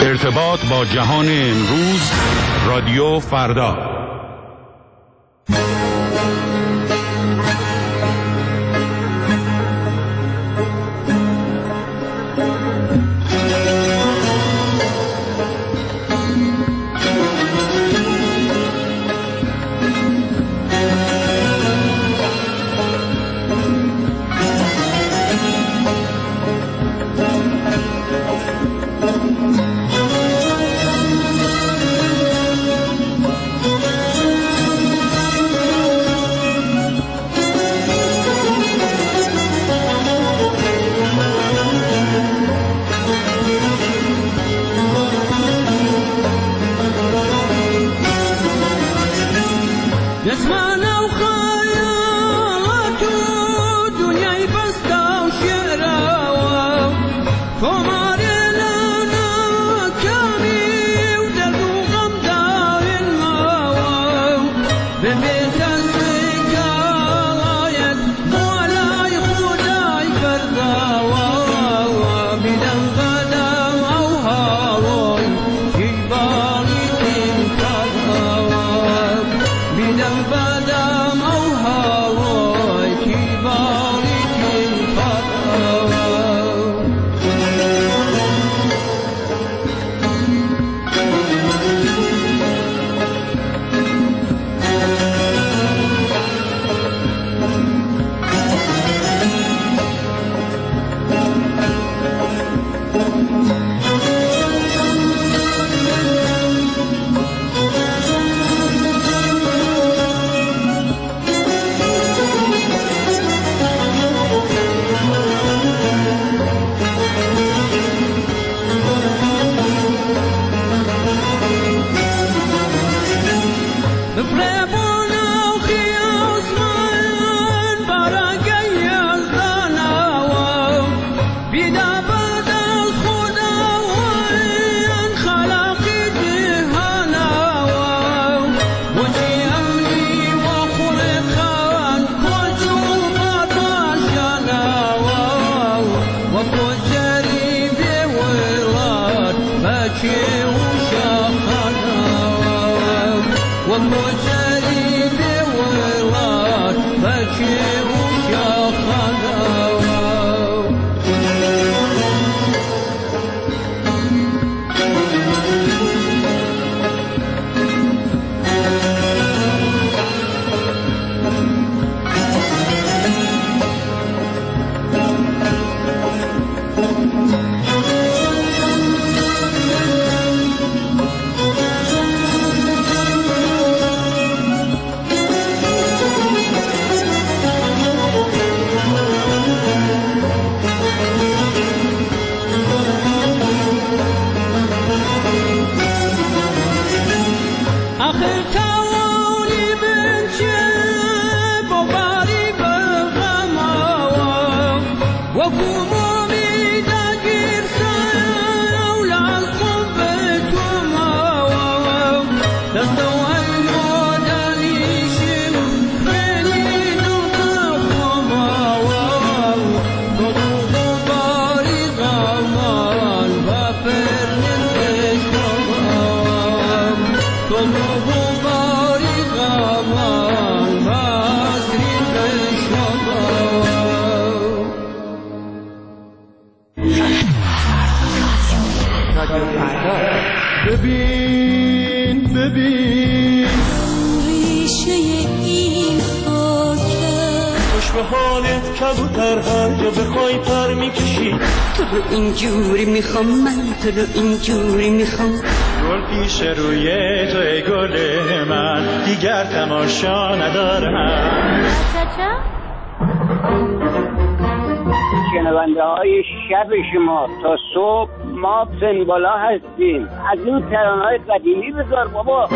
ارتباط با جهان امروز، رادیو فردا. اینجوری میخوام گل پیش روی توی گل من، دیگر تماشا ندارم. شنونده های شب شما تا صبح ما سنبالا هستیم. از این ترانه‌های قدیمی بذار بابا.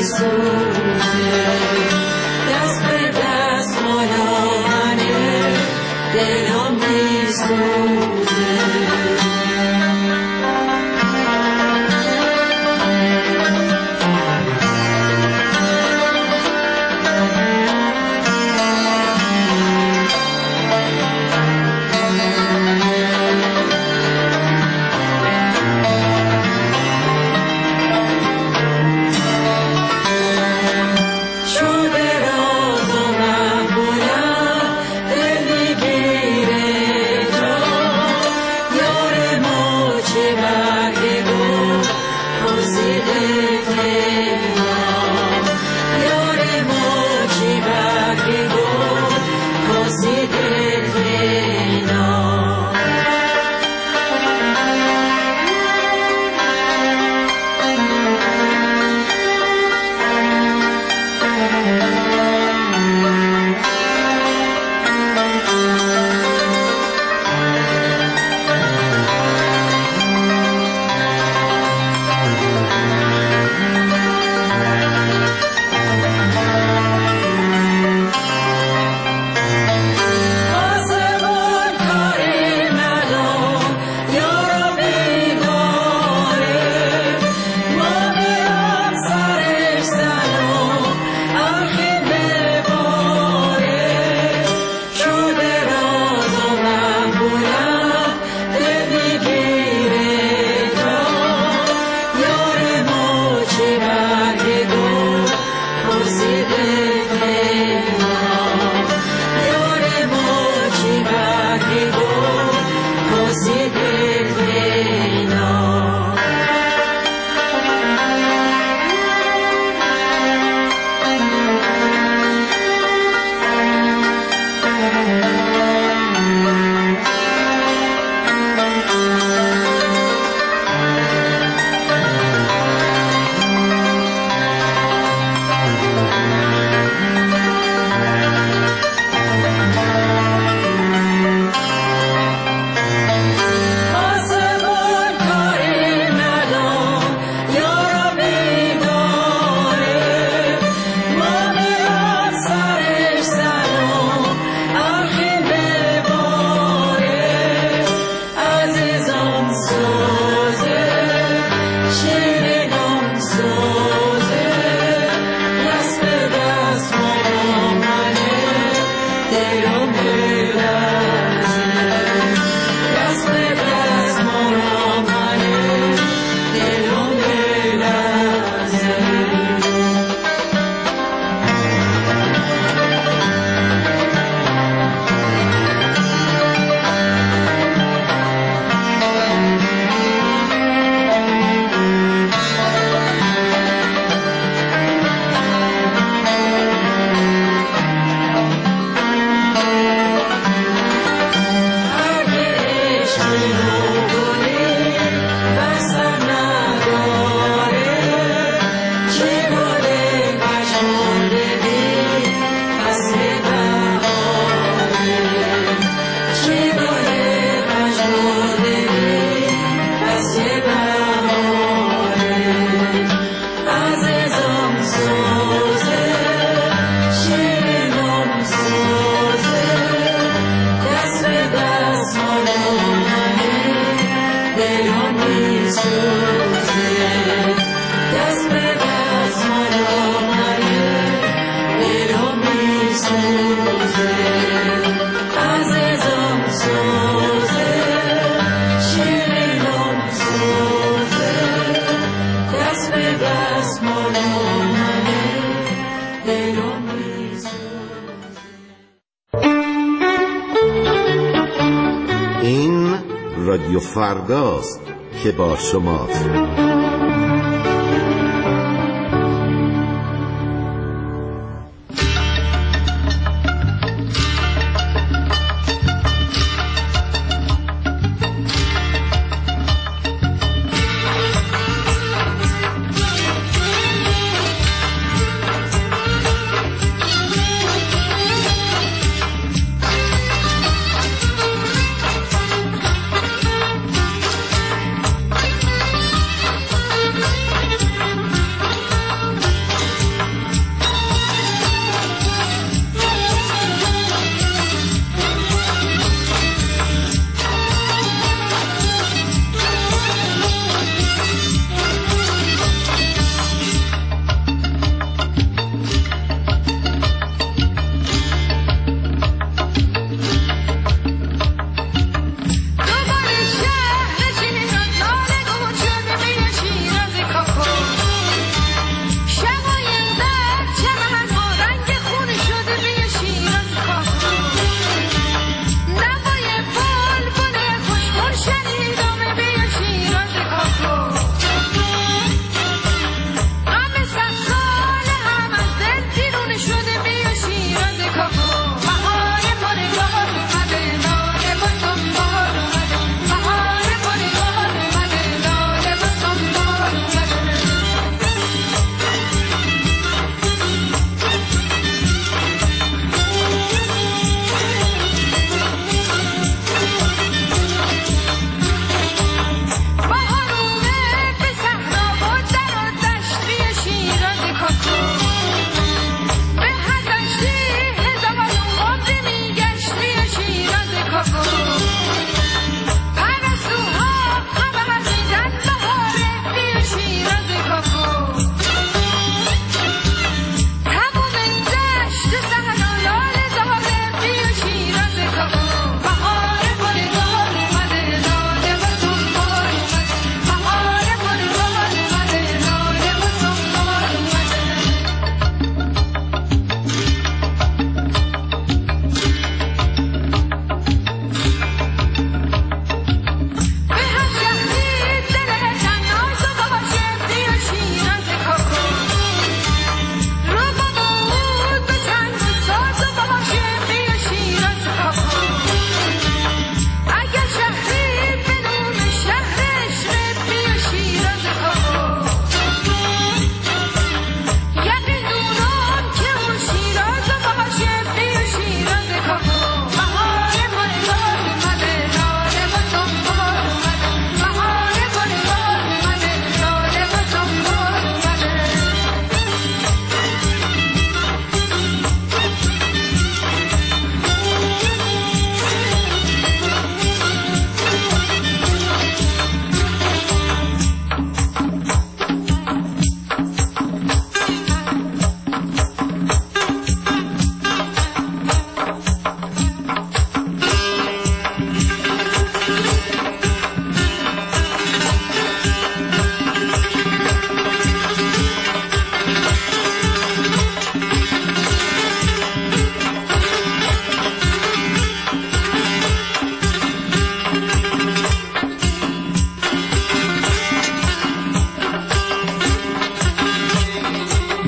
این رادیو فرداست که با شماست.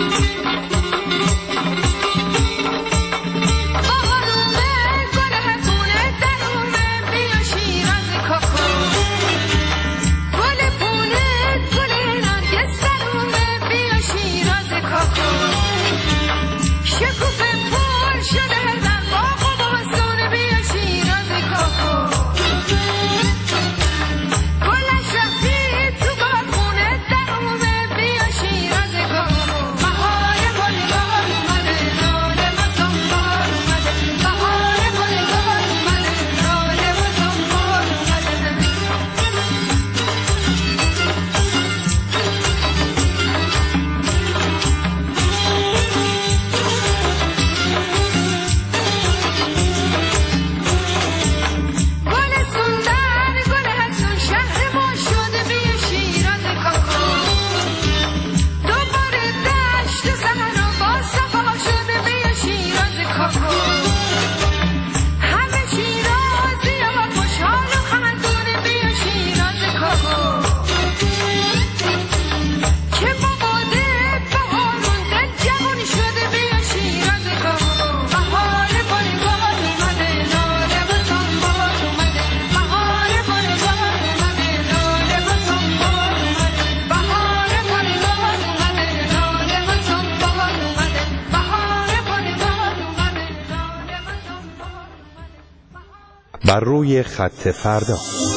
بر روی خط فردا.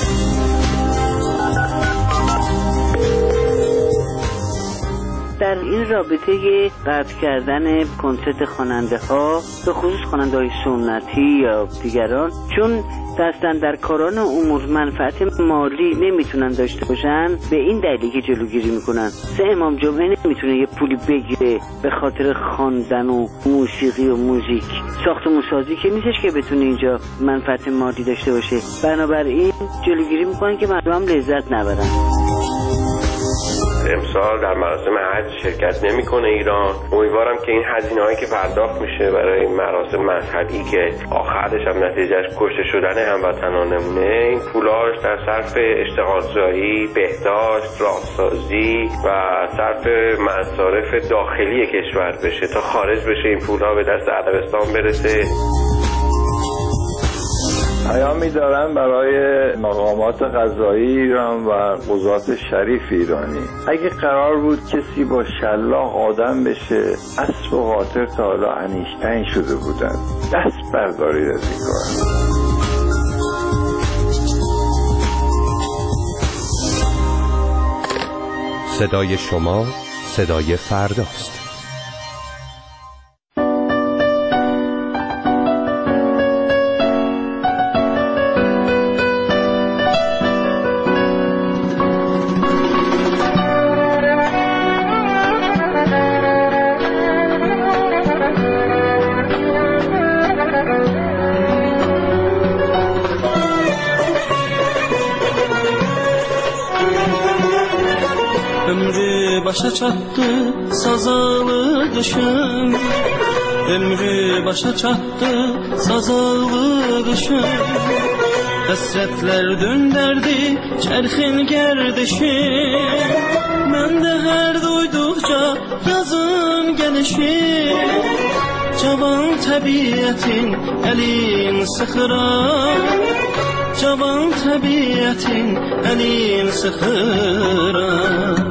در این رابطه قطع کردن کنسرت خواننده ها به خصوص خواننده های سنتی یا دیگران، چون دستن در کاران امور منفعت مالی نمیتونن داشته باشن، به این دلیلی که جلوگیری میکنن. امام جمعه نمیتونه یه پولی بگیره به خاطر خواندن و موسیقی و موزیک. ساختمون سازی که نیستش که بتونه اینجا منفعت مالی داشته باشه، بنابراین جلوگیری میکنن که مردم لذت نبرن. امسال در مراسم حج شرکت نمیکنه ایران. امیدوارم که این هزینه‌هایی که پرداخت میشه برای این مراسم مذهبی که آخرش هم نتیجهش کشته شدن هموطنانمونه، این پولاش در صرف اشتغالزایی، بهداشت، راهسازی و صرف مصارف داخلی کشور بشه تا خارج بشه این پولها به دست عربستان برسه. پیامی دارن برای مقامات قضایی ایران و قضات شریف ایرانی. اگه قرار بود کسی با شلاق آدم بشه، اسب و قاطر تا حالا انیشتین شده بودن. دست بردارید از این کار. صدای شما صدای فرداست. Başa çattı sazalı kışın, ömrü başa çattı sazalı kışın. Hasretler dönderdi çerxin gerdişin, ben de her duydukça yazın gelişin. Cavan tabiatin elin sıxıran, cavan tabiatin elin sıxıran.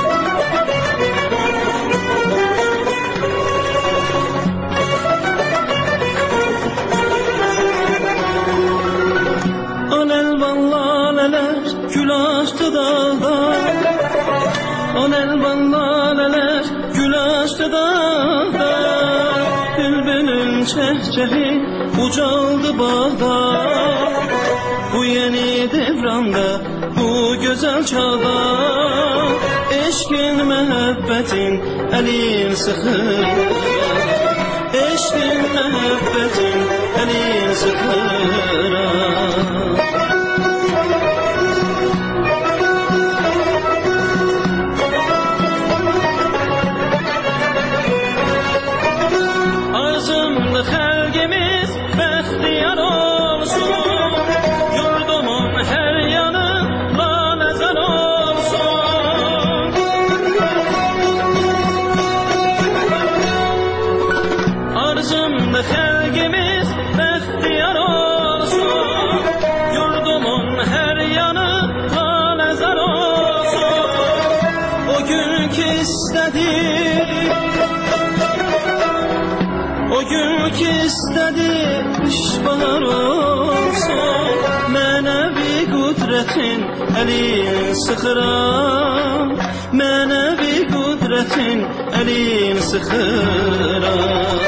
Gül açtı dağda, on elvan laleler gül açtı dağda. Bülbülün çehçehi ucaldı bağda, bu yeni devranda, bu güzel çağda. Eşkin mehebbetin elin sıxır, eşkin mehebbetin elin sıxır. Xəlqimiz bəxtiyar olsun, yurdumun hər yanı laləzar olsun. o gün ki istedi kış bahar olsun, menevi kudretin elin sıkıram, menevi kudretin elin sıkıram.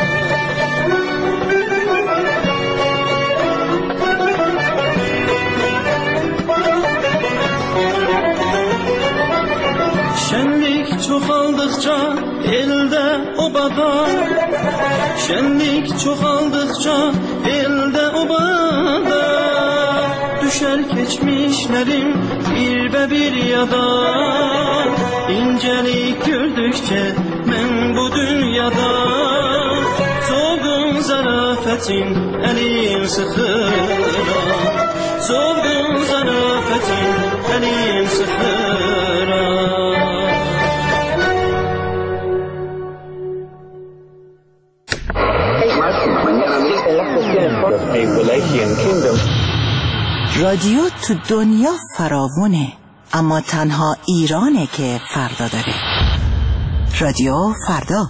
Şenlik çoğaldıkça elde obada, şenlik çoğaldıkça elde obada, düşer geçmişlerim bir yada, incelik gördükçe ben bu dünyada, soğudum zarafetin elim sıkıram, soğudum zarafetin elim sıkıram. رادیو تو دنیا فراوونه، اما تنها ایرانه که فردا داره. رادیو فردا.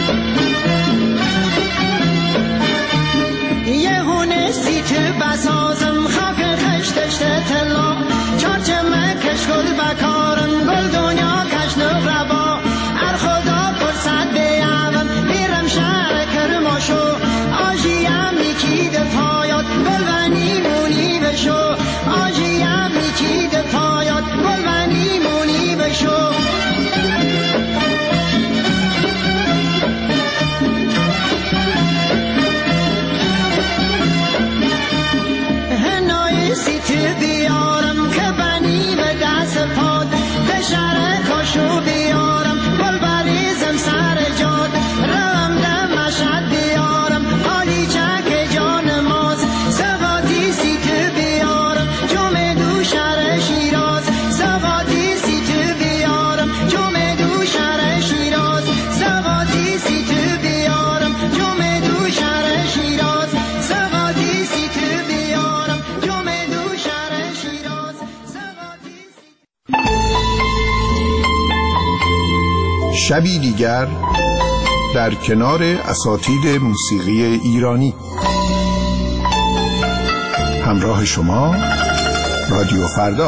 یه هونه سی تو بساز شبی دیگر در کنار اساتید موسیقی ایرانی. همراه شما رادیو فردا.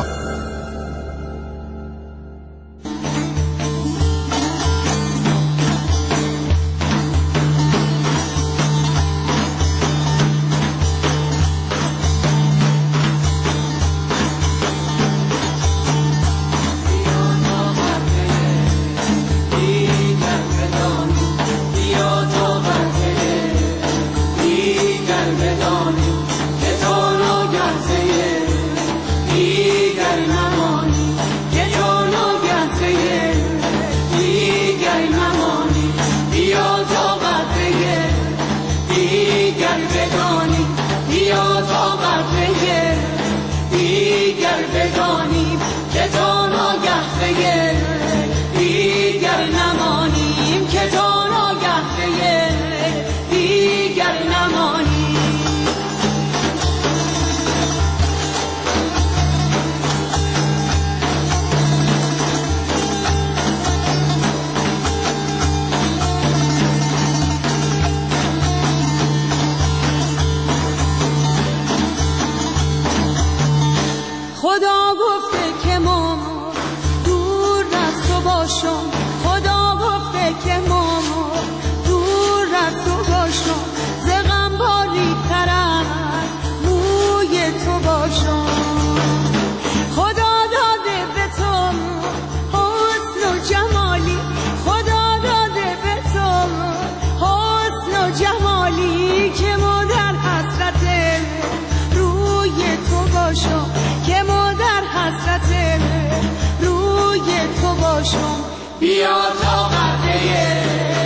بیا تا قطعه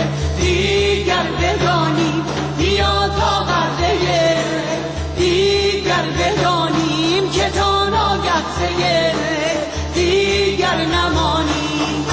دیگر بدانیم، بیا تا قطعه دیگر بدانیم که تا ناگهی دیگر نمانیم.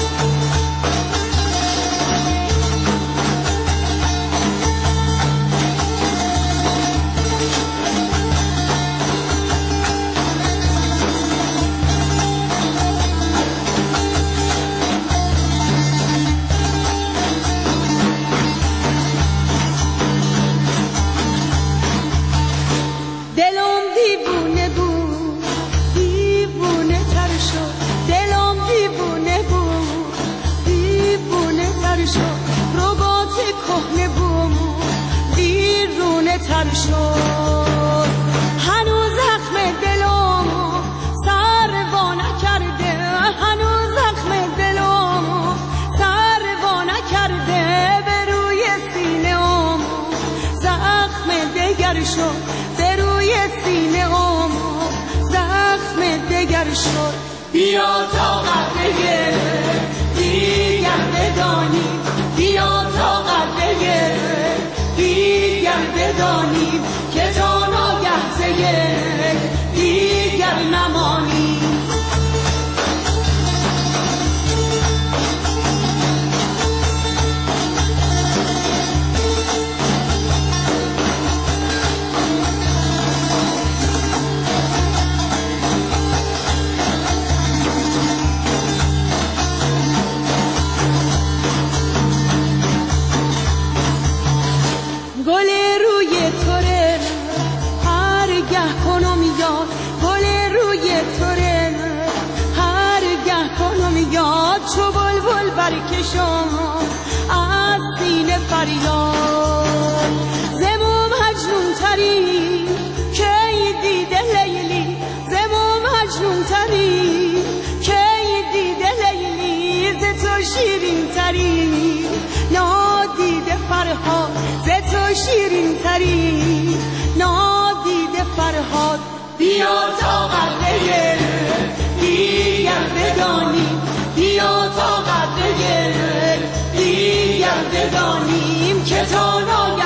هنوز زخم دلمو سر وا نکرده، هنوز زخم دلمو سر وا نکرده، به روی سینه‌ام زخم دگر شد، به روی سینه‌ام زخم دگر شد. بیا تا قطعه دیگر بدانیم، بیا تا قطعه دیگر بدانیم که تا ناگهی دیگر نمانیم. چو بلبل برکشم از سینه فریاد، زمو مجنون تری کی دیده لیلی، زمو مجنون تری کی دیده لیلی، ز تو شیرین تری نادیده فرهاد، ز تو شیرین تری نادیده فرهاد. بیا تا قطعه دیگر بدانیم، بیا تا قطعه دیگر بدانیم که تا